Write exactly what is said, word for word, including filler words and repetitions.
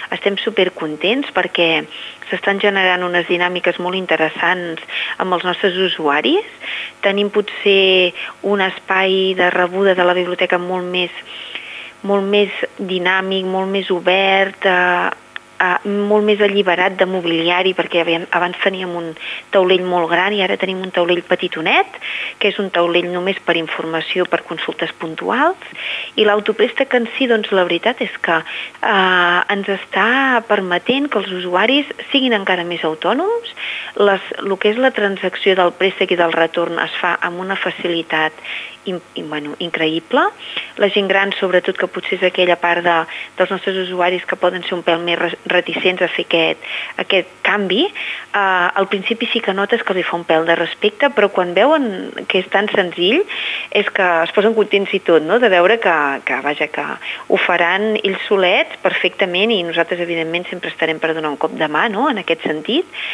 estem supercontents perquè s'estan generant unes dinàmiques molt interessants amb els nostres usuaris. Tenim potser un espai de rebuda de la biblioteca molt més, molt més dinàmic, molt més obert, eh, Uh, molt més alliberat de mobiliari, perquè abans teníem un taulell molt gran i ara tenim un taulell petitonet, que és un taulell només per informació, per consultes puntuals, i l'autoprèstec en si, doncs la veritat és que uh, ens està permetent que els usuaris siguin encara més autònoms. Les, el que és la transacció del préstec i del retorn es fa amb una facilitat I, i, bueno, increïble. La gent gran, sobretot, que potser és aquella part de, dels nostres usuaris que poden ser un pèl més reticents a fer aquest, aquest canvi, eh, al principi sí que notes que li fa un pèl de respecte, però quan veuen que és tan senzill és que es posen contents i tot, no?, de veure que, que, vaja, que ho faran ells solets perfectament, i nosaltres evidentment sempre estarem per donar un cop de mà, no?, en aquest sentit.